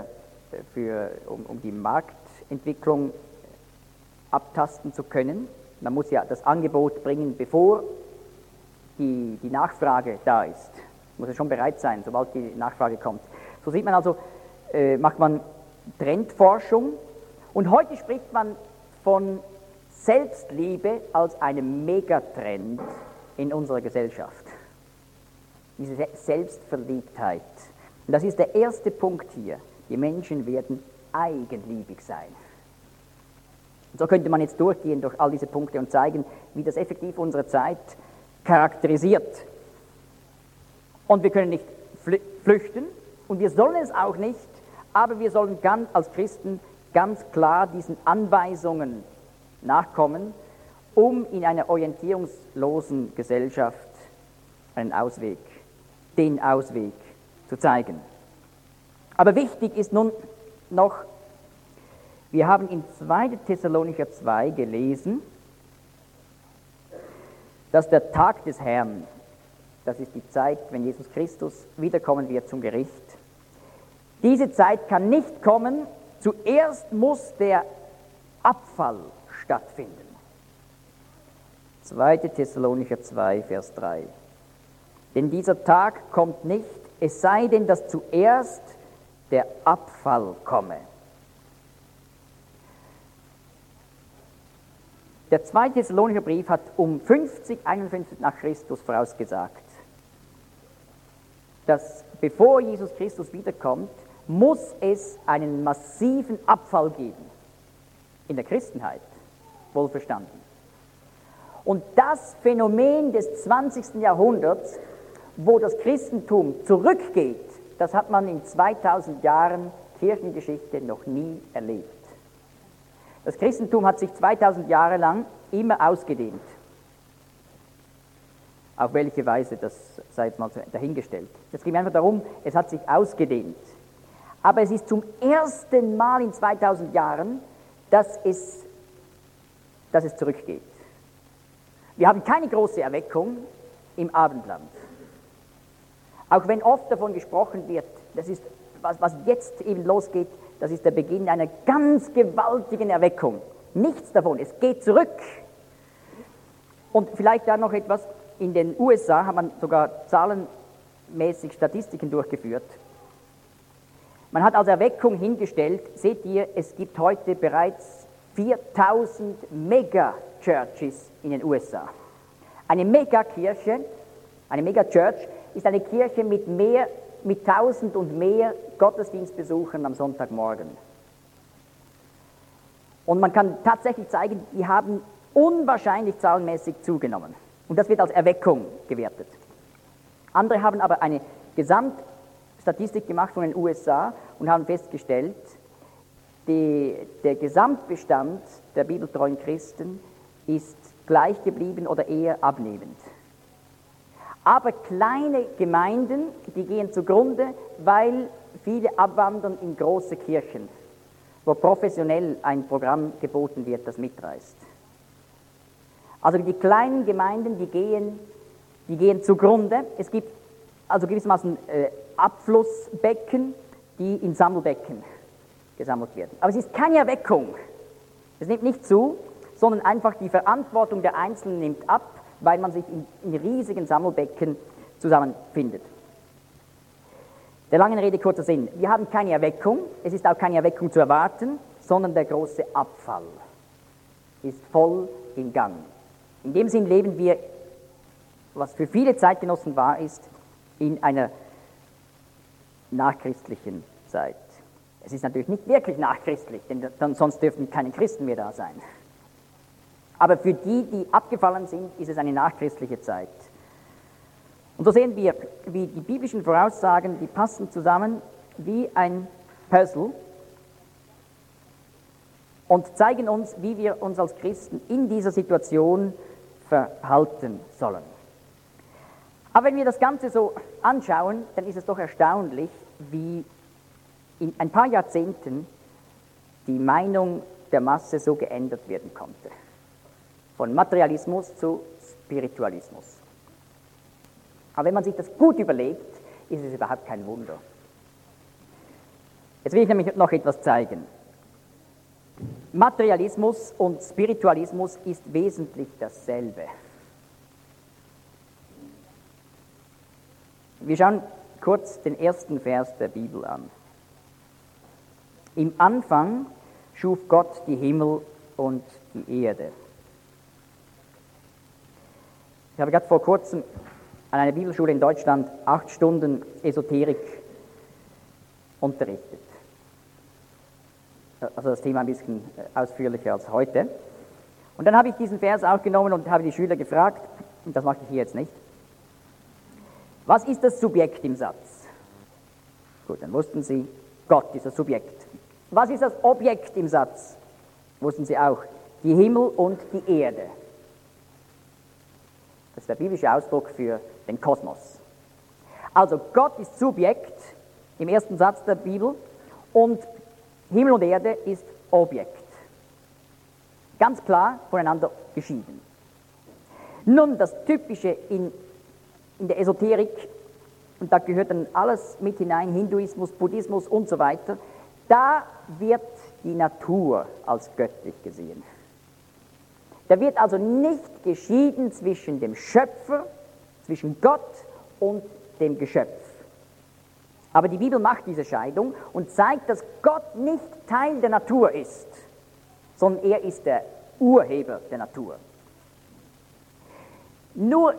um die Marktentwicklung abtasten zu können. Man muss ja das Angebot bringen, bevor die Nachfrage da ist. Muss ja schon bereit sein, sobald die Nachfrage kommt. So sieht man also, macht man Trendforschung, und heute spricht man von Selbstliebe als einem Megatrend in unserer Gesellschaft. Diese Selbstverliebtheit. Und das ist der erste Punkt hier. Die Menschen werden eigenliebig sein. Und so könnte man jetzt durchgehen durch all diese Punkte und zeigen, wie das effektiv unsere Zeit charakterisiert. Und wir können nicht flüchten, und wir sollen es auch nicht, aber wir sollen als Christen ganz klar diesen Anweisungen nachkommen, um in einer orientierungslosen Gesellschaft den Ausweg zu zeigen. Aber wichtig ist nun noch, wir haben in 2. Thessalonicher 2 gelesen, dass der Tag des Herrn, das ist die Zeit, wenn Jesus Christus wiederkommen wird zum Gericht, diese Zeit kann nicht kommen, zuerst muss der Abfall stattfinden. 2. Thessalonicher 2, Vers 3. Denn dieser Tag kommt nicht, es sei denn, dass zuerst der Abfall komme. Der 2. Thessalonicher Brief hat um 51 nach Christus vorausgesagt, dass bevor Jesus Christus wiederkommt, muss es einen massiven Abfall geben. In der Christenheit, wohlverstanden. Und das Phänomen des 20. Jahrhunderts, wo das Christentum zurückgeht, das hat man in 2000 Jahren Kirchengeschichte noch nie erlebt. Das Christentum hat sich 2000 Jahre lang immer ausgedehnt. Auf welche Weise, das sei jetzt mal dahingestellt. Es geht einfach darum, es hat sich ausgedehnt. Aber es ist zum ersten Mal in 2000 Jahren, dass es zurückgeht. Wir haben keine große Erweckung im Abendland. Auch wenn oft davon gesprochen wird, das ist, was jetzt eben losgeht, das ist der Beginn einer ganz gewaltigen Erweckung. Nichts davon, es geht zurück. Und vielleicht da noch etwas, in den USA hat man sogar zahlenmäßig Statistiken durchgeführt. Man hat als Erweckung hingestellt, seht ihr, es gibt heute bereits 4000 Mega-Churches in den USA. Eine Megakirche, eine Mega-Church ist eine Kirche mit 1000 und mehr Gottesdienstbesuchern am Sonntagmorgen. Und man kann tatsächlich zeigen, die haben unwahrscheinlich zahlenmäßig zugenommen. Und das wird als Erweckung gewertet. Andere haben aber eine Gesamtstatistik gemacht von den USA und haben festgestellt, der Gesamtbestand der bibeltreuen Christen ist gleich geblieben oder eher abnehmend. Aber kleine Gemeinden, die gehen zugrunde, weil viele abwandern in große Kirchen, wo professionell ein Programm geboten wird, das mitreißt. Also die kleinen Gemeinden, die gehen zugrunde. Es gibt also gewissermaßen Abflussbecken, die in Sammelbecken gesammelt werden. Aber es ist keine Erweckung. Es nimmt nicht zu, sondern einfach die Verantwortung der Einzelnen nimmt ab, weil man sich in riesigen Sammelbecken zusammenfindet. Der langen Rede kurzer Sinn. Wir haben keine Erweckung, es ist auch keine Erweckung zu erwarten, sondern der große Abfall ist voll im Gang. In dem Sinn leben wir, was für viele Zeitgenossen wahr ist, in einer nachchristlichen Zeit. Es ist natürlich nicht wirklich nachchristlich, denn sonst dürften keine Christen mehr da sein. Aber für die, die abgefallen sind, ist es eine nachchristliche Zeit. Und so sehen wir, wie die biblischen Voraussagen, die passen zusammen wie ein Puzzle und zeigen uns, wie wir uns als Christen in dieser Situation verhalten sollen. Aber wenn wir das Ganze so anschauen, dann ist es doch erstaunlich, wie in ein paar Jahrzehnten die Meinung der Masse so geändert werden konnte. Von Materialismus zu Spiritualismus. Aber wenn man sich das gut überlegt, ist es überhaupt kein Wunder. Jetzt will ich nämlich noch etwas zeigen. Materialismus und Spiritualismus ist wesentlich dasselbe. Wir schauen kurz den ersten Vers der Bibel an. Im Anfang schuf Gott die Himmel und die Erde. Ich habe gerade vor kurzem an einer Bibelschule in Deutschland 8 Stunden Esoterik unterrichtet. Also das Thema ein bisschen ausführlicher als heute. Und dann habe ich diesen Vers auch genommen und habe die Schüler gefragt, und das mache ich hier jetzt nicht, was ist das Subjekt im Satz? Gut, dann wussten sie, Gott ist das Subjekt. Was ist das Objekt im Satz? Wussten sie auch, die Himmel und die Erde. Das ist der biblische Ausdruck für den Kosmos. Also Gott ist Subjekt im ersten Satz der Bibel und Himmel und Erde ist Objekt. Ganz klar voneinander geschieden. Nun, das Typische in der Esoterik, und da gehört dann alles mit hinein, Hinduismus, Buddhismus und so weiter, da wird die Natur als göttlich gesehen. Da wird also nicht geschieden zwischen dem Schöpfer, zwischen Gott und dem Geschöpf. Aber die Bibel macht diese Scheidung und zeigt, dass Gott nicht Teil der Natur ist, sondern er ist der Urheber der Natur. Nur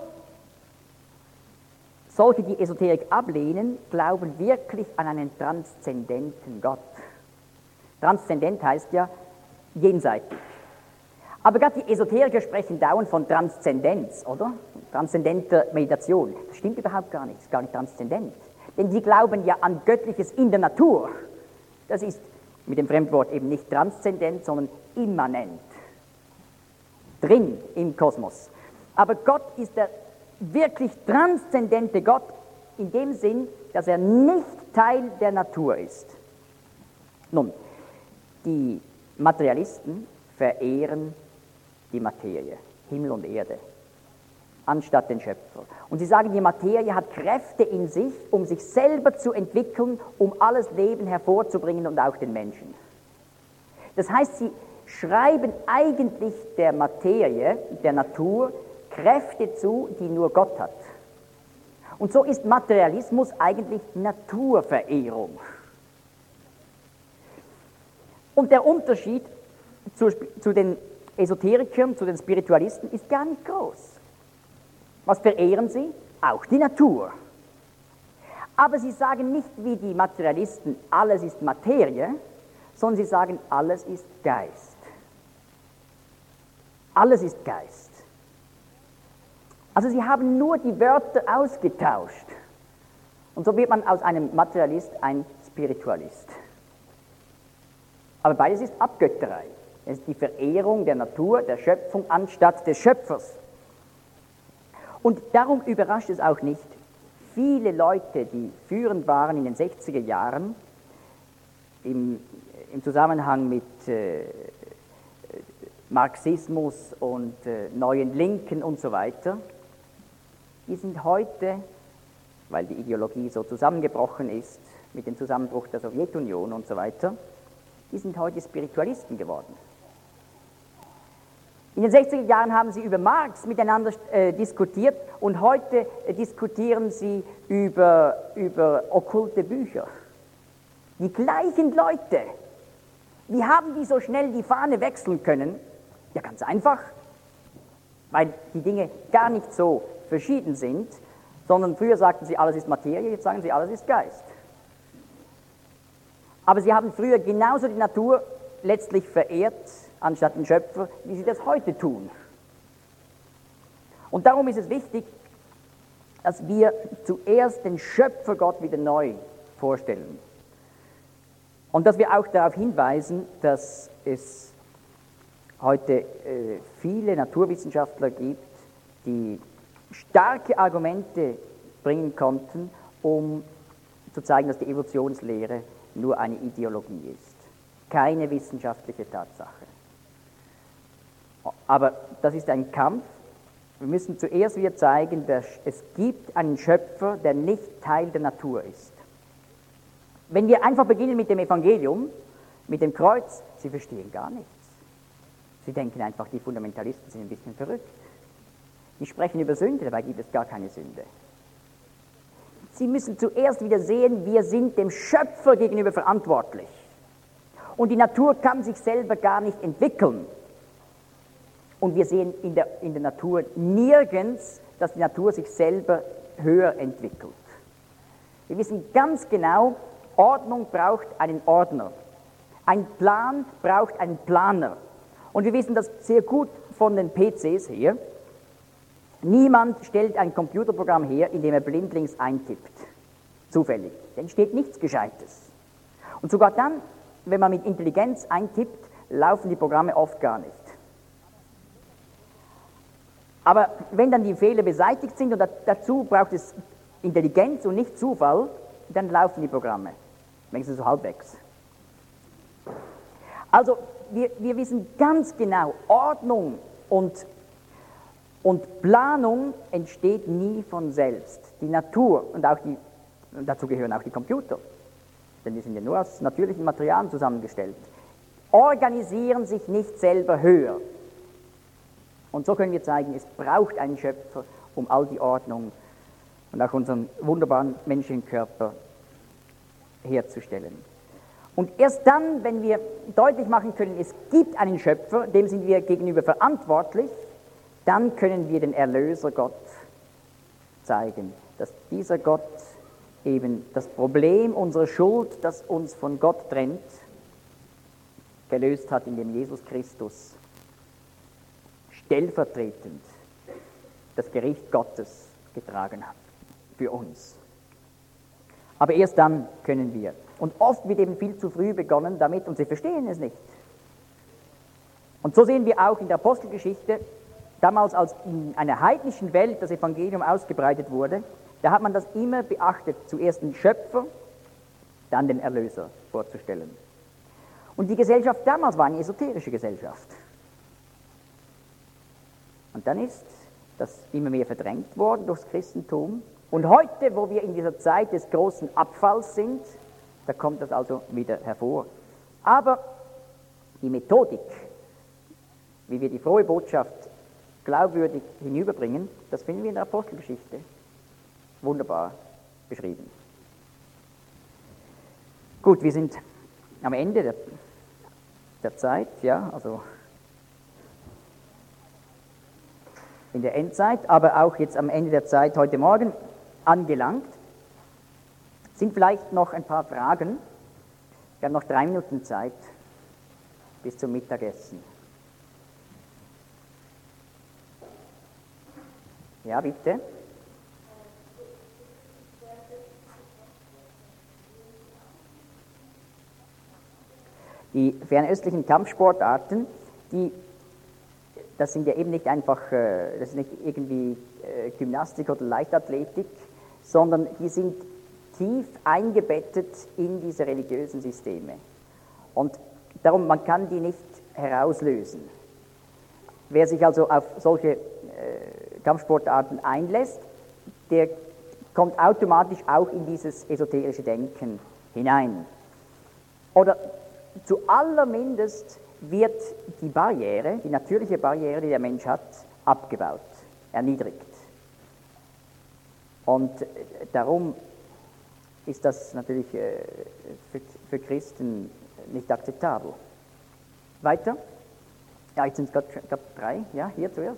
solche, die Esoterik ablehnen, glauben wirklich an einen transzendenten Gott. Transzendent heißt ja jenseitig. Aber gerade die Esoteriker sprechen dauernd von Transzendenz, oder? Transzendenter Meditation. Das stimmt überhaupt gar nicht, das ist gar nicht transzendent. Denn die glauben ja an Göttliches in der Natur. Das ist mit dem Fremdwort eben nicht transzendent, sondern immanent. Drin im Kosmos. Aber Gott ist der wirklich transzendente Gott in dem Sinn, dass er nicht Teil der Natur ist. Nun, die Materialisten verehren die Materie, Himmel und Erde, anstatt den Schöpfer. Und sie sagen, die Materie hat Kräfte in sich, um sich selber zu entwickeln, um alles Leben hervorzubringen und auch den Menschen. Das heißt, sie schreiben eigentlich der Materie, der Natur, Kräfte zu, die nur Gott hat. Und so ist Materialismus eigentlich Naturverehrung. Und der Unterschied zu den Esoterikern, zu den Spiritualisten ist gar nicht groß. Was verehren sie? Auch die Natur. Aber sie sagen nicht wie die Materialisten, alles ist Materie, sondern sie sagen, alles ist Geist. Alles ist Geist. Also sie haben nur die Wörter ausgetauscht. Und so wird man aus einem Materialist ein Spiritualist. Aber beides ist Abgötterei. Es ist die Verehrung der Natur, der Schöpfung anstatt des Schöpfers. Und darum überrascht es auch nicht, viele Leute, die führend waren in den 60er Jahren, im Zusammenhang mit Marxismus und neuen Linken und so weiter, die sind heute, weil die Ideologie so zusammengebrochen ist, mit dem Zusammenbruch der Sowjetunion und so weiter, die sind heute Spiritualisten geworden. In den 60er Jahren haben sie über Marx miteinander diskutiert und heute diskutieren sie über okkulte Bücher. Die gleichen Leute. Wie haben die so schnell die Fahne wechseln können? Ja, ganz einfach, weil die Dinge gar nicht so verschieden sind, sondern früher sagten sie, alles ist Materie, jetzt sagen sie, alles ist Geist. Aber sie haben früher genauso die Natur letztlich verehrt, anstatt den Schöpfer, wie sie das heute tun. Und darum ist es wichtig, dass wir zuerst den Schöpfer Gott wieder neu vorstellen. Und dass wir auch darauf hinweisen, dass es heute viele Naturwissenschaftler gibt, die starke Argumente bringen konnten, um zu zeigen, dass die Evolutionslehre nur eine Ideologie ist, keine wissenschaftliche Tatsache. Aber das ist ein Kampf. Wir müssen zuerst wieder zeigen, dass es gibt einen Schöpfer, der nicht Teil der Natur ist. Wenn wir einfach beginnen mit dem Evangelium, mit dem Kreuz, sie verstehen gar nichts. Sie denken einfach, die Fundamentalisten sind ein bisschen verrückt. Die sprechen über Sünde, dabei gibt es gar keine Sünde. Sie müssen zuerst wieder sehen, wir sind dem Schöpfer gegenüber verantwortlich. Und die Natur kann sich selber gar nicht entwickeln. Und wir sehen in der Natur nirgends, dass die Natur sich selber höher entwickelt. Wir wissen ganz genau, Ordnung braucht einen Ordner. Ein Plan braucht einen Planer. Und wir wissen das sehr gut von den PCs hier. Niemand stellt ein Computerprogramm her, in dem er blindlings eintippt. Zufällig. Da entsteht nichts Gescheites. Und sogar dann, wenn man mit Intelligenz eintippt, laufen die Programme oft gar nicht. Aber wenn dann die Fehler beseitigt sind und dazu braucht es Intelligenz und nicht Zufall, dann laufen die Programme. Wenigstens so halbwegs. Also wir wissen ganz genau, Ordnung und Planung entsteht nie von selbst. Die Natur und dazu gehören auch die Computer, denn die sind ja nur aus natürlichen Materialien zusammengestellt, organisieren sich nicht selber höher. Und so können wir zeigen, es braucht einen Schöpfer, um all die Ordnung und auch unseren wunderbaren menschlichen Körper herzustellen. Und erst dann, wenn wir deutlich machen können, es gibt einen Schöpfer, dem sind wir gegenüber verantwortlich, dann können wir den Erlöser Gott zeigen, dass dieser Gott eben das Problem unserer Schuld, das uns von Gott trennt, gelöst hat, indem Jesus Christus stellvertretend das Gericht Gottes getragen hat für uns. Aber erst dann können wir. Und oft wird eben viel zu früh begonnen damit und sie verstehen es nicht. Und so sehen wir auch in der Apostelgeschichte, damals als in einer heidnischen Welt das Evangelium ausgebreitet wurde, da hat man das immer beachtet, zuerst den Schöpfer, dann den Erlöser vorzustellen. Und die Gesellschaft damals war eine esoterische Gesellschaft. Und dann ist das immer mehr verdrängt worden durchs Christentum. Und heute, wo wir in dieser Zeit des großen Abfalls sind, da kommt das also wieder hervor. Aber die Methodik, wie wir die frohe Botschaft glaubwürdig hinüberbringen, das finden wir in der Apostelgeschichte wunderbar beschrieben. Gut, wir sind am Ende der Zeit, ja, also in der Endzeit, aber auch jetzt am Ende der Zeit heute Morgen angelangt. Sind vielleicht noch ein paar Fragen? Wir haben noch 3 Minuten Zeit bis zum Mittagessen. Ja, bitte. Die fernöstlichen Kampfsportarten, das sind ja eben nicht einfach, das ist nicht irgendwie Gymnastik oder Leichtathletik, sondern die sind tief eingebettet in diese religiösen Systeme. Und darum, man kann die nicht herauslösen. Wer sich also auf solche Kampfsportarten einlässt, der kommt automatisch auch in dieses esoterische Denken hinein. Oder zu allermindest wird die Barriere, die natürliche Barriere, die der Mensch hat, abgebaut, erniedrigt. Und darum ist das natürlich für Christen nicht akzeptabel. Weiter? Ja, jetzt sind es gerade 3. Ja, hier zuerst.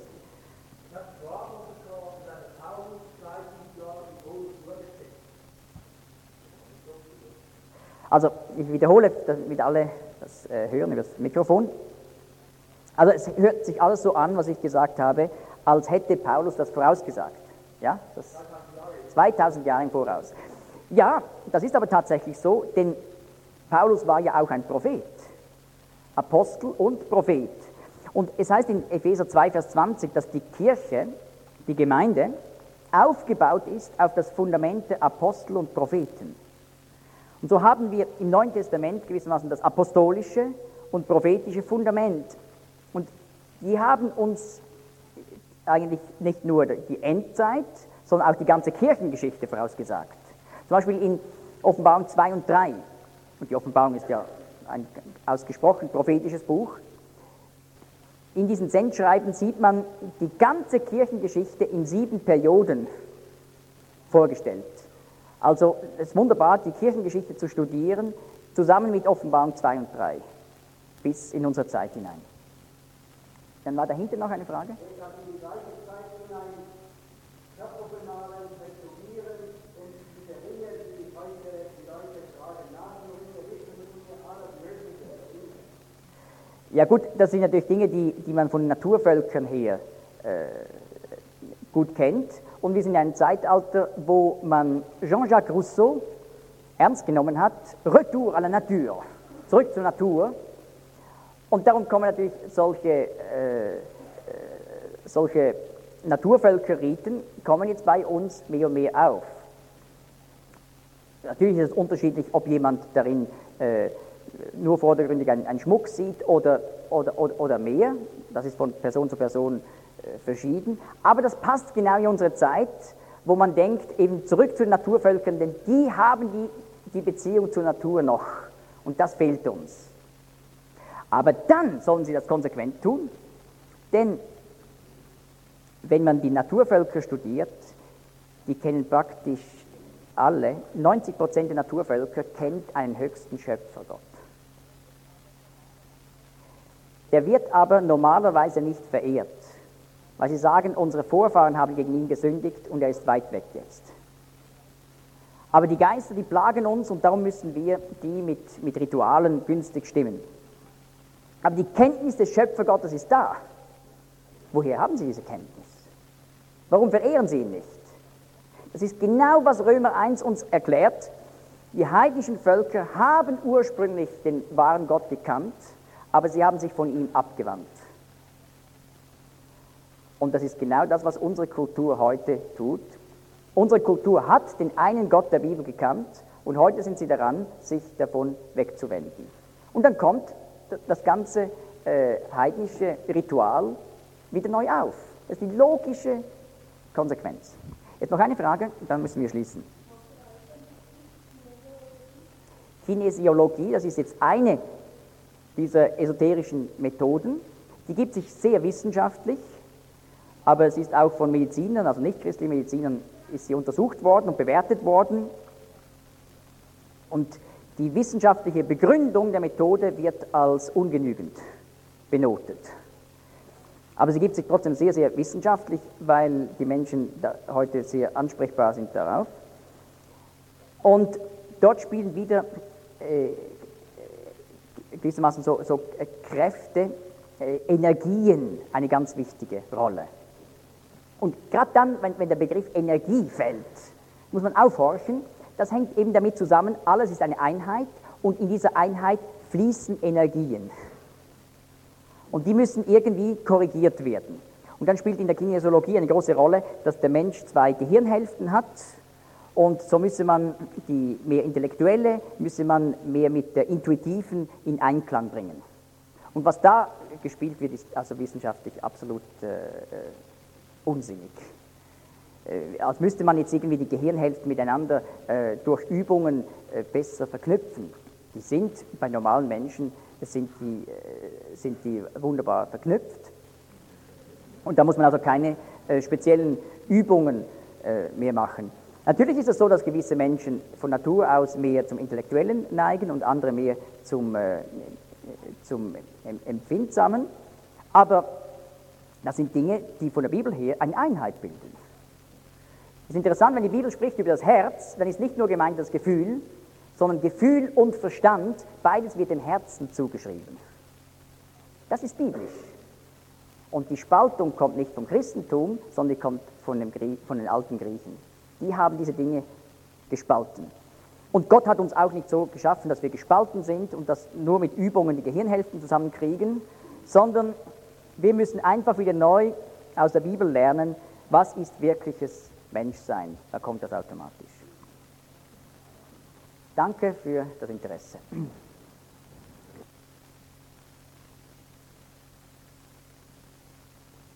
Also ich wiederhole, damit alle das hören über das Mikrofon. Also es hört sich alles so an, was ich gesagt habe, als hätte Paulus das vorausgesagt. Ja, das 2000 Jahre im Voraus. Ja, das ist aber tatsächlich so, denn Paulus war ja auch ein Prophet. Apostel und Prophet. Und es heißt in Epheser 2, Vers 20, dass die Kirche, die Gemeinde, aufgebaut ist auf das Fundament der Apostel und Propheten. Und so haben wir im Neuen Testament gewissermaßen das apostolische und prophetische Fundament. Und die haben uns eigentlich nicht nur die Endzeit, sondern auch die ganze Kirchengeschichte vorausgesagt. Zum Beispiel in Offenbarung 2 und 3. Und die Offenbarung ist ja ein ausgesprochen prophetisches Buch. In diesen Sendschreiben sieht man die ganze Kirchengeschichte in 7 Perioden vorgestellt. Also es ist wunderbar, die Kirchengeschichte zu studieren, zusammen mit Offenbarung 2 und 3, bis in unsere Zeit hinein. Dann war dahinter noch eine Frage. Ich habe in die gleiche Zeit hinein Körperbemalung, Restaurieren und diese Ringe, die heute die Leute tragen, Nasenringe, Rippenringe, alles Mögliche. Ja gut, das sind natürlich Dinge, die man von Naturvölkern her gut kennt. Und wir sind in einem Zeitalter, wo man Jean-Jacques Rousseau ernst genommen hat, Retour à la Nature, zurück zur Natur. Und darum kommen natürlich solche Naturvölkerriten kommen jetzt bei uns mehr und mehr auf. Natürlich ist es unterschiedlich, ob jemand darin nur vordergründig einen Schmuck sieht oder mehr. Das ist von Person zu Person verschieden. Aber das passt genau in unsere Zeit, wo man denkt, eben zurück zu den Naturvölkern, denn die haben die Beziehung zur Natur noch. Und das fehlt uns. Aber dann sollen sie das konsequent tun, denn wenn man die Naturvölker studiert, die kennen praktisch alle, 90% der Naturvölker kennt einen höchsten Schöpfergott. Der wird aber normalerweise nicht verehrt, weil sie sagen, unsere Vorfahren haben gegen ihn gesündigt und er ist weit weg jetzt. Aber die Geister, die plagen uns und darum müssen wir die mit Ritualen günstig stimmen. Aber die Kenntnis des Schöpfergottes ist da. Woher haben sie diese Kenntnis? Warum verehren sie ihn nicht? Das ist genau, was Römer 1 uns erklärt. Die heidnischen Völker haben ursprünglich den wahren Gott gekannt, aber sie haben sich von ihm abgewandt. Und das ist genau das, was unsere Kultur heute tut. Unsere Kultur hat den einen Gott der Bibel gekannt und heute sind sie daran, sich davon wegzuwenden. Und dann kommt das ganze heidnische Ritual wieder neu auf. Das ist die logische Konsequenz. Jetzt noch eine Frage, dann müssen wir schließen. Kinesiologie, das ist jetzt eine dieser esoterischen Methoden, die gibt sich sehr wissenschaftlich, aber es ist auch von Medizinern, also nicht-christlichen Medizinern, ist sie untersucht worden und bewertet worden. Und die wissenschaftliche Begründung der Methode wird als ungenügend benotet. Aber sie gibt sich trotzdem sehr, sehr wissenschaftlich, weil die Menschen heute sehr ansprechbar sind darauf. Und dort spielen wieder gewissermaßen so Kräfte, Energien eine ganz wichtige Rolle. Und gerade dann, wenn der Begriff Energie fällt, muss man aufhorchen. Das hängt eben damit zusammen, alles ist eine Einheit und in dieser Einheit fließen Energien. Und die müssen irgendwie korrigiert werden. Und dann spielt in der Kinesiologie eine große Rolle, dass der Mensch 2 Gehirnhälften hat und so müsse man die mehr intellektuelle, müsse man mehr mit der intuitiven in Einklang bringen. Und was da gespielt wird, ist also wissenschaftlich absolut unsinnig. Als müsste man jetzt irgendwie die Gehirnhälften miteinander durch Übungen besser verknüpfen. Die sind bei normalen Menschen sind die wunderbar verknüpft. Und da muss man also keine speziellen Übungen mehr machen. Natürlich ist es so, dass gewisse Menschen von Natur aus mehr zum Intellektuellen neigen und andere mehr zum Empfindsamen. Aber das sind Dinge, die von der Bibel her eine Einheit bilden. Es ist interessant, wenn die Bibel spricht über das Herz, dann ist nicht nur gemeint das Gefühl, sondern Gefühl und Verstand, beides wird dem Herzen zugeschrieben. Das ist biblisch. Und die Spaltung kommt nicht vom Christentum, sondern die kommt von den alten Griechen. Die haben diese Dinge gespalten. Und Gott hat uns auch nicht so geschaffen, dass wir gespalten sind und dass nur mit Übungen die Gehirnhälften zusammenkriegen, sondern wir müssen einfach wieder neu aus der Bibel lernen, was ist wirkliches Menschsein. Da kommt das automatisch. Danke für das Interesse.